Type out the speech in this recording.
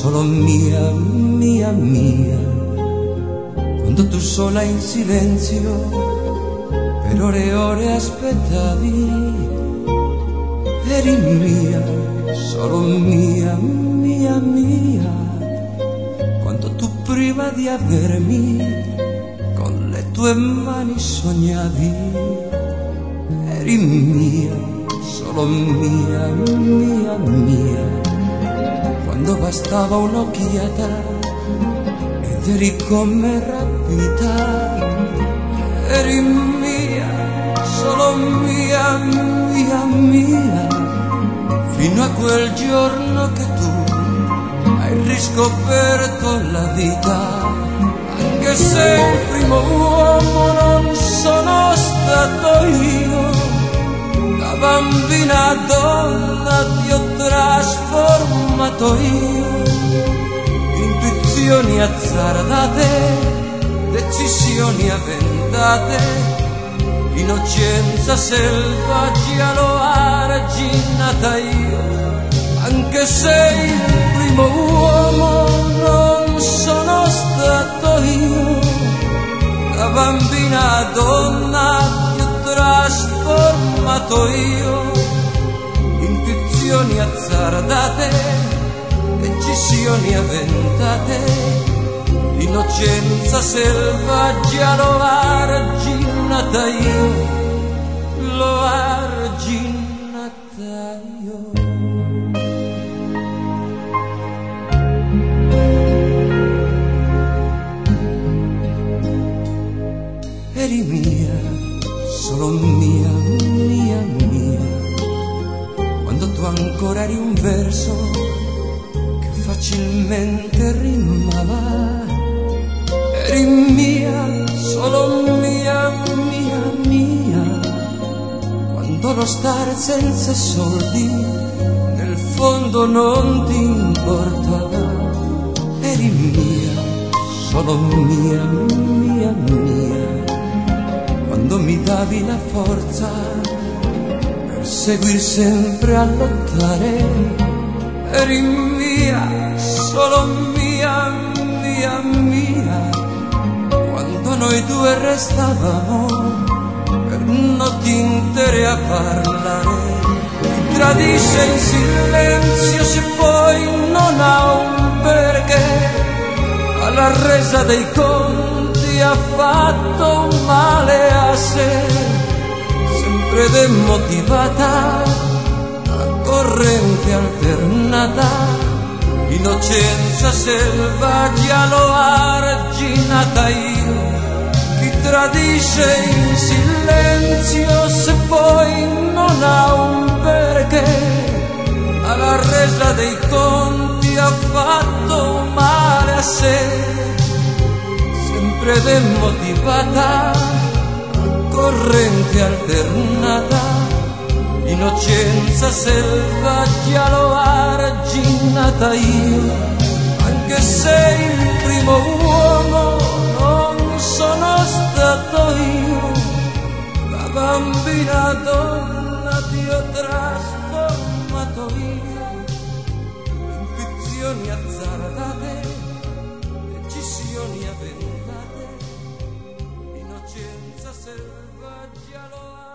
solo mia, mia, mia. Quando tu sola in silenzio per ore e ore aspettavi, eri mia, solo mia, mia, mia. Quando tu prima di avermi con le tue mani sognavi, eri mia, solo mia, mia, mia. Quando bastava un'occhiata ed eri come rapita, eri mia, solo mia, mia, mia. Fino a quel giorno che tu hai riscoperto la vita, anche se il primo uomo non sono stato io, da bambina a donna ti ho trasformato io. Intuizioni azzardate, decisioni avventate, innocenza selvaggia l'ho arginata io, anche se il primo uomo non sono stato io, da bambina a donna ti ho trasformato io. Intuizioni azzardate, decisioni avventate, l'innocenza selvaggia l'ho arginata io, l'ho arginata io. Eri mia, solo mia, mia, mia. Quando tu ancora eri un verso che facilmente rimava, eri mia, solo mia, mia, mia. Quando lo stare senza soldi nel fondo non ti importava, eri mia, solo mia, mia, mia. Quando mi davi la forza per seguir sempre a lottare, eri mia, solo mia, mia, mia. Quando noi due restavamo per notti intere a parlare, ti tradisce in silenzio se poi non ha un perché, alla resa dei conti ha fatto un male a sé, sempre demotivata, a corrente alternata, innocenza selvaggia l'ho arginata io. Chi tradisce in silenzio se poi non ha un perché, alla resa dei conti ha fatto un male a sé, sempre demotivata, corrente alternata, innocenza selvaggia l'ho arginata io, anche se il primo uomo non sono stato io, da bambina a donna ti ho trasformato io. Intuizioni azzardate, decisioni avventate, innocenza selvaggia l'ho